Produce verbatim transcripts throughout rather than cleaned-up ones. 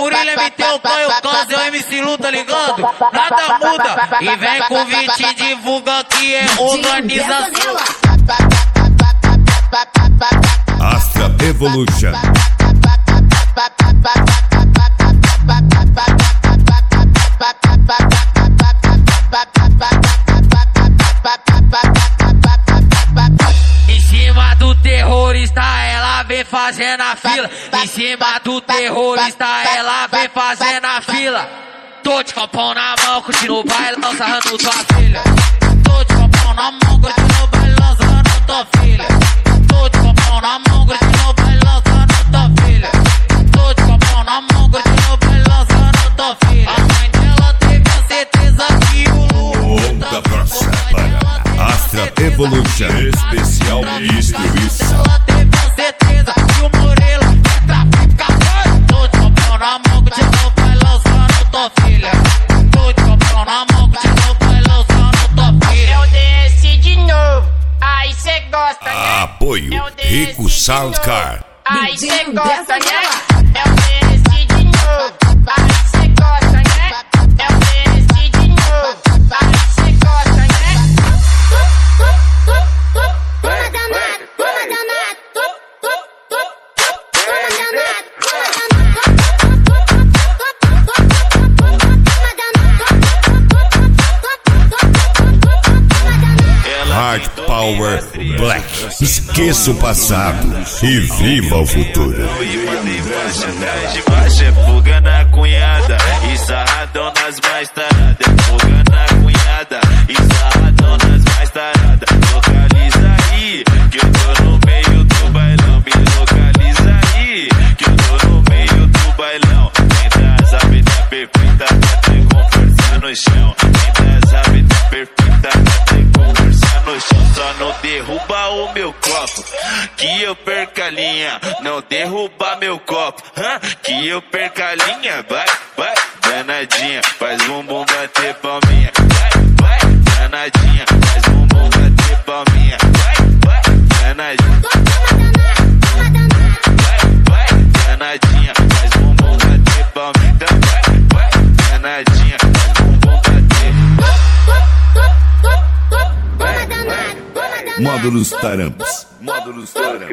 Murilo, M T, o Tonho, o Cans, é o M C Lu, tá ligado? Nada muda. E vem com vinte e divulga que é organização. Astra Evolution. Em cima do terrorista, ela vem fazendo a fila. Em cima do terrorista, ela vem fazendo a fila. Tô de copão na mão, continuo bailando, sarrando tua filha. Tô de copão na mão, continuo bailando, sarrando tua filha. Tô de copão na mão, continuo bailando, sarrando tua filha. Tô de copão na mão, continuo bailando, sarrando tua filha. A mãe dela teve a certeza que o Onda grossa para Astra Evolution. Especial distribuição. ela teve a certeza que o Murilo é traficante. Tô de copão na mão, continuo bailando, sarrando tua filha. Tô de copão na mão, continuo bailando, sarrando tua filha. É o D S de novo, aí cê gosta, né? Apoio É o D S Rico de Soundcar. novo, aí cê gosta, né? É o D S de novo, aí cê gosta, né? É o D S de novo, aí cê gosta, né? Toma danado, toma danado, toma danado, Hard Power Black. Esqueça o passado e viva o futuro. De baixo é fuga na cunhada e sarradão nas mais taradas. É fuga na cunhada e sarradão nas mais taradas. Localiza aí que eu tô no meio do bailão. Me localiza aí que eu tô no meio do bailão. Quem das hábitats perfeita pra ter com força no chão. Quem das hábitats perfeita pra ter com força no chão. Só não derruba o meu copo que eu perca a linha. Não derruba meu copo hã? Que eu perca a linha. Vai, vai, danadinha, faz bumbum bater palminha. Vai, vai, danadinha, faz bumbum bater palminha. Vai, vai, danadinha. Vai, vai, danadinha, faz bumbum bater palminha. Então vai, vai, danadinha, faz bumbum bater. Vai, vai, vai. Módulos Tarampas. Módulos Tarampas.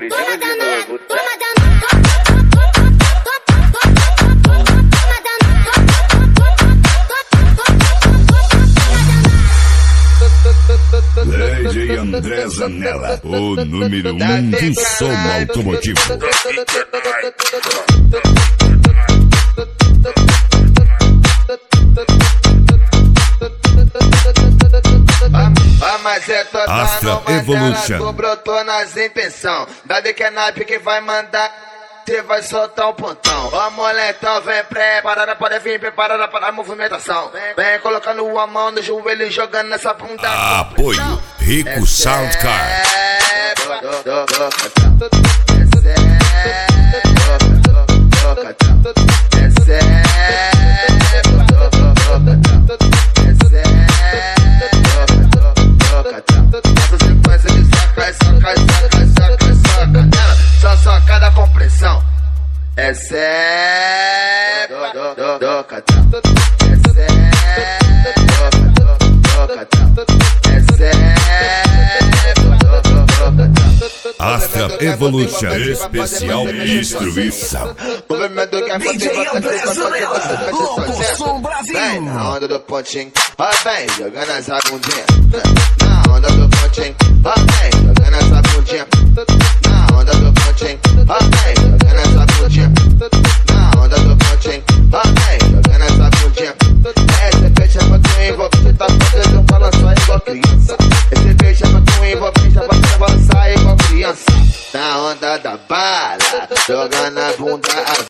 D J André Zanella, o número um do som automotivo. Mas é total, Astra não manda Evolution. ela, brotou nas intenção. Vai ver que é naipe que vai mandar, cê vai soltar um pontão. Ó moletão, vem preparada, pode vir preparada para a movimentação. Vem, vem colocando a mão no joelho e jogando nessa bunda. Apoio Rico Soundcar. Só socada com pressão. É sério. É Astra Evolution. Especial distribuição. D J André Zanella, o som Brasil. Vem na onda do pontinho, ó vem jogando essa bundinha. Na onda do pontinho, ó vem jogando essa bundinha. Na onda do pontinho, ó vem jogando essa bundinha. Na onda do pontinho, ó vem jogando essa bundinha. Esse peixe é pra tu envolver, você tá fazendo balançar igual criança. Esse peixe é pra tu envolver, já vai balançar igual criança. Na onda da bala, jogando a bunda.